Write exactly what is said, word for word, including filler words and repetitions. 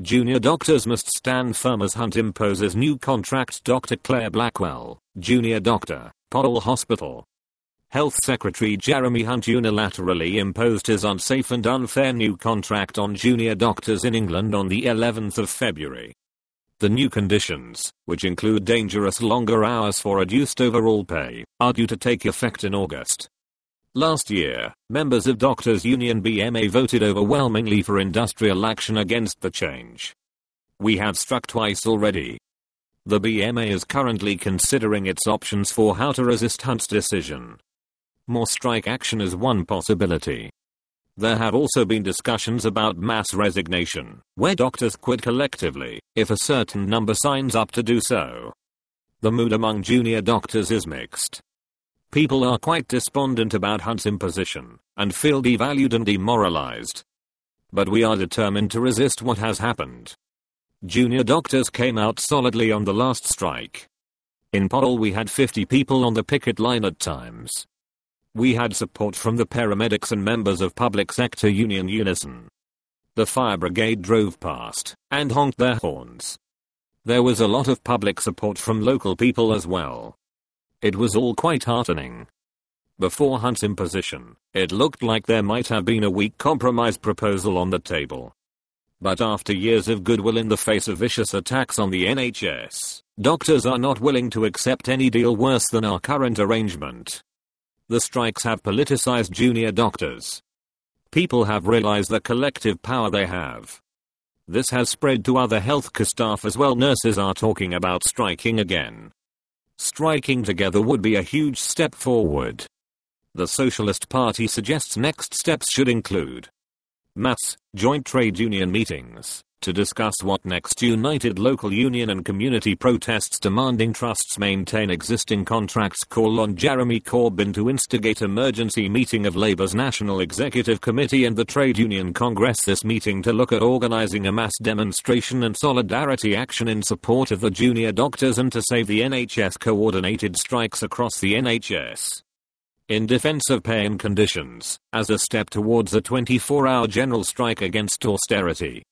Junior doctors must stand firm as Hunt imposes new contract. Doctor Claire Blackwell, junior doctor, Podal Hospital. Health Secretary Jeremy Hunt unilaterally imposed his unsafe and unfair new contract on junior doctors in England on the eleventh of February. The new conditions, which include dangerous longer hours for reduced overall pay, are due to take effect in August. Last year, members of Doctors Union B M A voted overwhelmingly for industrial action against the change. We have struck twice already. The B M A is currently considering its options for how to resist Hunt's decision. More strike action is one possibility. There have also been discussions about mass resignation, where doctors quit collectively if a certain number signs up to do so. The mood among junior doctors is mixed. People are quite despondent about Hunt's imposition and feel devalued and demoralized. But we are determined to resist what has happened. Junior doctors came out solidly on the last strike. In Podal we had fifty people on the picket line at times. We had support from the paramedics and members of public sector union Unison. The fire brigade drove past and honked their horns. There was a lot of public support from local people as well. It was all quite heartening. Before Hunt's imposition, it looked like there might have been a weak compromise proposal on the table. But after years of goodwill in the face of vicious attacks on the N H S, doctors are not willing to accept any deal worse than our current arrangement. The strikes have politicized junior doctors. People have realized the collective power they have. This has spread to other healthcare staff as well. Nurses are talking about striking again. Striking together would be a huge step forward. The Socialist Party suggests next steps should include M A Ts, joint trade union meetings, to discuss what next. United local union and community protests demanding trusts maintain existing contracts. Call on Jeremy Corbyn to instigate emergency meeting of Labour's National Executive Committee and the Trade Union Congress this meeting to look at organising a mass demonstration and solidarity action in support of the junior doctors and to save the N H S. Coordinated strikes across the N H S. In defence of pay and conditions, as a step towards a twenty-four hour general strike against austerity.